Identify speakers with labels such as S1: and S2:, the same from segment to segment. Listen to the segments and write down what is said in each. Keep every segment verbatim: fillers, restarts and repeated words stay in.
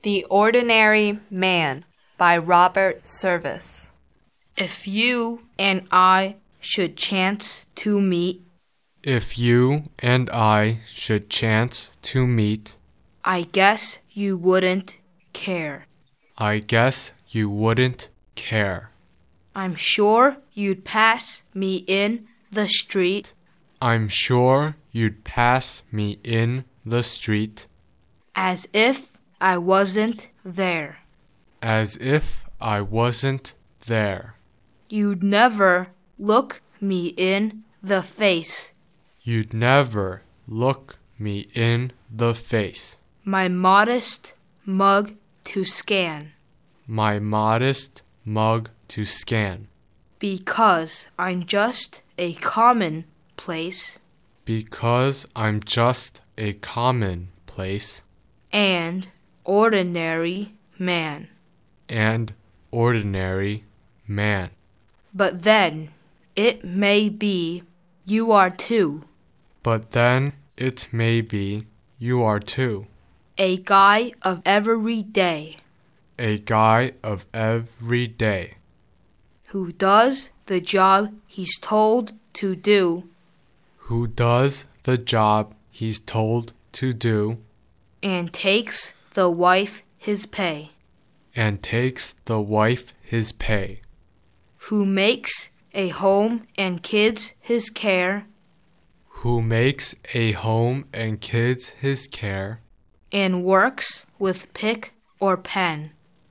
S1: The Ordinary Man by Robert Service.
S2: If you and I should chance to meet,
S3: If you and I should chance to meet,
S2: I guess you wouldn't care.
S3: I guess you wouldn't care.
S2: I'm sure you'd pass me in the street,
S3: I'm sure you'd pass me in the street
S2: as if I wasn't there.
S3: as if I wasn't there.
S2: You'd never look me in the face.
S3: You'd never look me in the face.
S2: My modest mug to scan,
S3: My modest mug to scan,
S2: because I'm just a commonplace
S3: because I'm just a commonplace
S2: and ordinary man.
S3: and ordinary man.
S2: But then, it may be you are too,
S3: But then it may be you are too,
S2: a guy of every day
S3: a guy of every day
S2: who does the job he's told to do
S3: who does the job he's told to do
S2: and takes the wife his pay,
S3: and takes the wife his pay,
S2: who makes a home and kids his care
S3: who makes a home and kids his care,
S2: and works with pick or pen.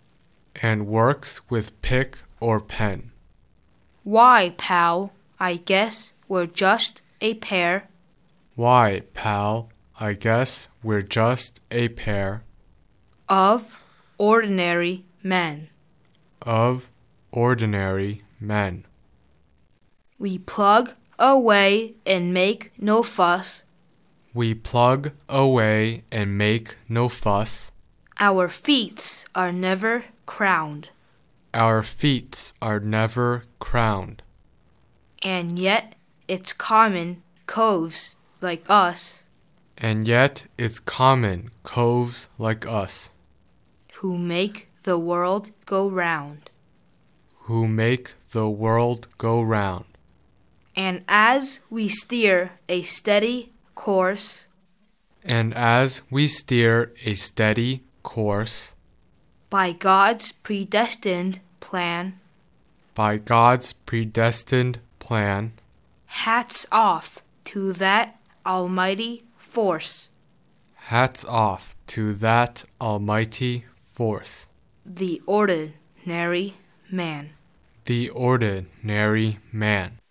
S3: and works with pick or pen.
S2: Why, pal, I guess we're just a pair
S3: Why, pal, I guess we're just a pair
S2: of ordinary men.
S3: of ordinary men.
S2: We plug away and make no fuss.
S3: We plug away and make no fuss.
S2: Our feats are never crowned,
S3: Our feats are never crowned.
S2: and yet it's common coves like us
S3: And yet it's common coves like us
S2: who make the world go round.
S3: who make the world go round.
S2: And as we steer a steady course,
S3: And as we steer a steady course
S2: by God's predestined plan,
S3: by God's predestined plan,
S2: hats off to that almighty force,
S3: hats off to that almighty force,
S2: the ordinary man.
S3: the ordinary man.